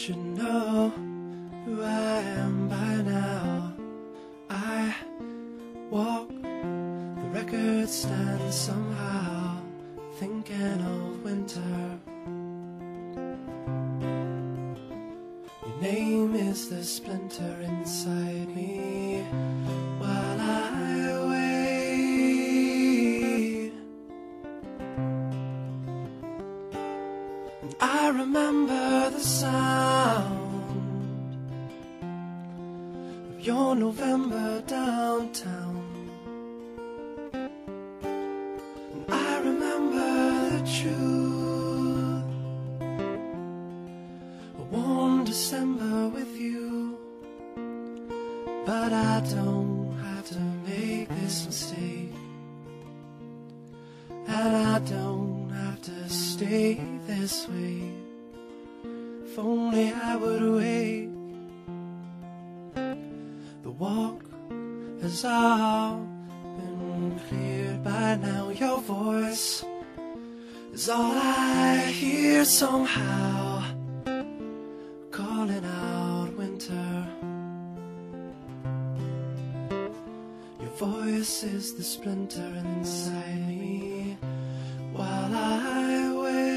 should know who I am by now. I walk the record stand somehow, thinking of winter. Your name is the splinter inside me while I wait. And I remember the sound of your November downtown. And I remember the truth, a warm December with you. But I don't have to make this mistake, and I don't have to stay this way. If only I would wait. The walk has all been cleared by now. Your voice is all I hear somehow, calling out winter. Your voice is the splinter inside me while I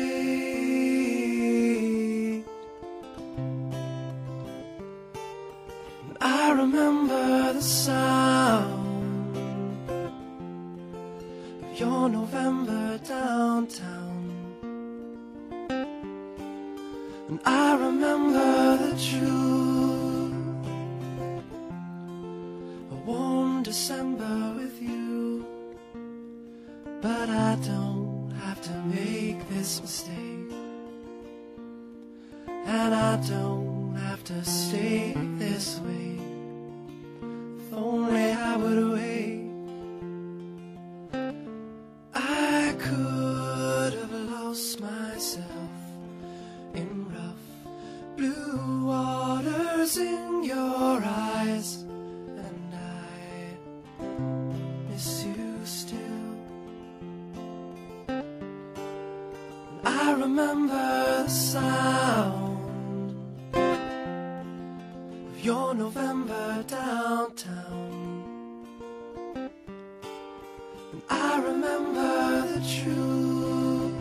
wait. And I remember the sound of your November downtown. And I remember the truth, a warm December with you. But I don't have to make this mistake, and I don't have to stay this way. If only I would wait. I could have lost myself in rough blue waters in your eyes, and I miss you still. I remember the sound of your November downtown. And I remember the truth,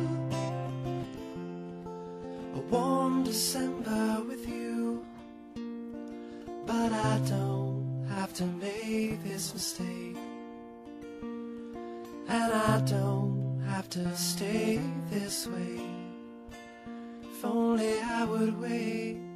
a warm December with you. But I don't have to make this mistake, and I don't have to stay this way. If only I would wait.